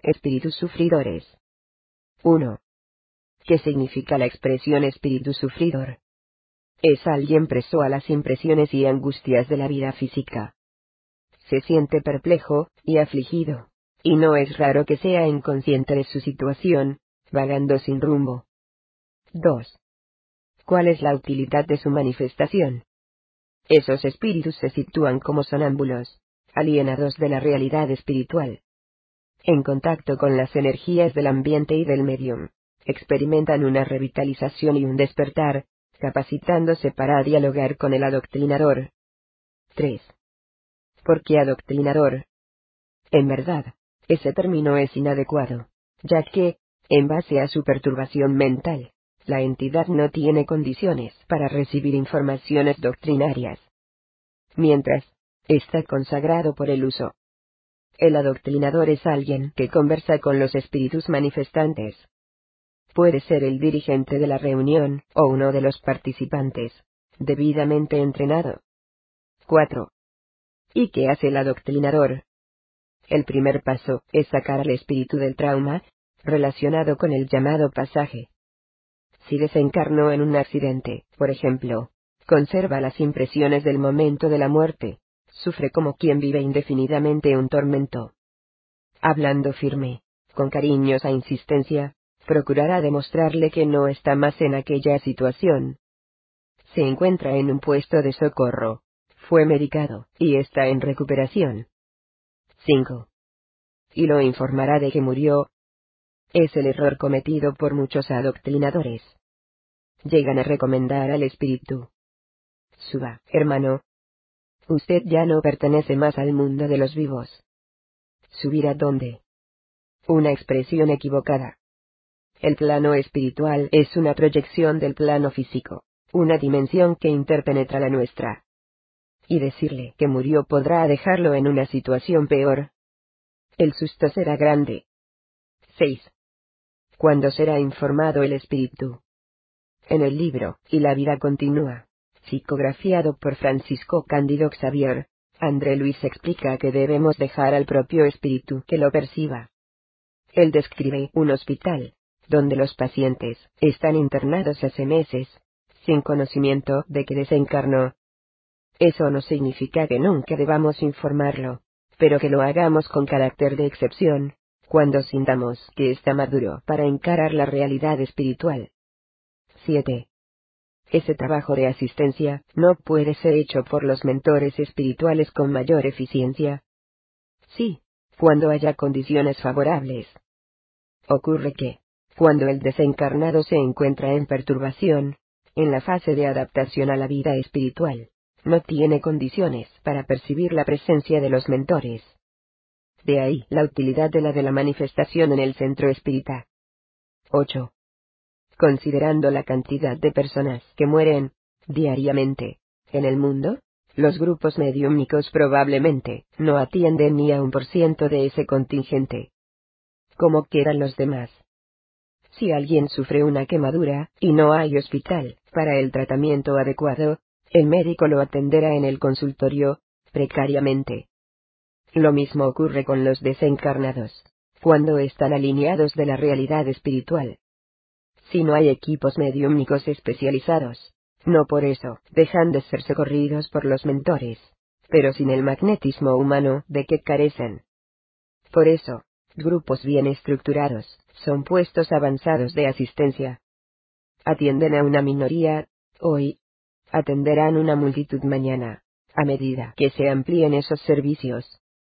Espíritus sufridores. 1. ¿Qué significa la expresión espíritu sufridor? Es alguien preso a las impresiones y angustias de la vida física. Se siente perplejo y afligido, y no es raro que sea inconsciente de su situación, vagando sin rumbo. 2. ¿Cuál es la utilidad de su manifestación? Esos espíritus se sitúan como sonámbulos, alienados de la realidad espiritual. En contacto con las energías del ambiente y del medium, experimentan una revitalización y un despertar, capacitándose para dialogar con el adoctrinador. 3. ¿Por qué adoctrinador? En verdad, ese término es inadecuado, ya que, en base a su perturbación mental, la entidad no tiene condiciones para recibir informaciones doctrinarias. Mientras, está consagrado por el uso. El adoctrinador es alguien que conversa con los espíritus manifestantes. Puede ser el dirigente de la reunión, o uno de los participantes, debidamente entrenado. 4. ¿Y qué hace el adoctrinador? El primer paso es sacar al espíritu del trauma, relacionado con el llamado pasaje. Si desencarnó en un accidente, por ejemplo, conserva las impresiones del momento de la muerte, sufre como quien vive indefinidamente un tormento. Hablando firme, con cariñosa insistencia, procurará demostrarle que no está más en aquella situación. Se encuentra en un puesto de socorro, fue medicado, y está en recuperación. 5. Y lo informará de que murió. Es el error cometido por muchos adoctrinadores. Llegan a recomendar al espíritu: suba, hermano. Usted ya no pertenece más al mundo de los vivos. ¿Subir a dónde? Una expresión equivocada. El plano espiritual es una proyección del plano físico, una dimensión que interpenetra la nuestra. Y decirle que murió podrá dejarlo en una situación peor. El susto será grande. 6. ¿Cuándo será informado el espíritu? En el libro Y la vida continúa, psicografiado por Francisco Cándido Xavier, André Luis explica que debemos dejar al propio espíritu que lo perciba. Él describe un hospital, donde los pacientes están internados hace meses, sin conocimiento de que desencarnó. Eso no significa que nunca debamos informarlo, pero que lo hagamos con carácter de excepción, cuando sintamos que está maduro para encarar la realidad espiritual. 7. Ese trabajo de asistencia no puede ser hecho por los mentores espirituales con mayor eficiencia. Sí, cuando haya condiciones favorables. Ocurre que, cuando el desencarnado se encuentra en perturbación, en la fase de adaptación a la vida espiritual, no tiene condiciones para percibir la presencia de los mentores. De ahí la utilidad de la manifestación en el centro espírita. 8. Considerando la cantidad de personas que mueren, diariamente, en el mundo, los grupos mediúmnicos probablemente no atienden ni a 1% de ese contingente. ¿Cómo quedan los demás? Si alguien sufre una quemadura, y no hay hospital para el tratamiento adecuado, el médico lo atenderá en el consultorio, precariamente. Lo mismo ocurre con los desencarnados, cuando están alineados de la realidad espiritual. Si no hay equipos mediúmnicos especializados, no por eso dejan de ser socorridos por los mentores, pero sin el magnetismo humano de que carecen. Por eso, grupos bien estructurados son puestos avanzados de asistencia. Atienden a una minoría hoy, atenderán una multitud mañana, a medida que se amplíen esos servicios.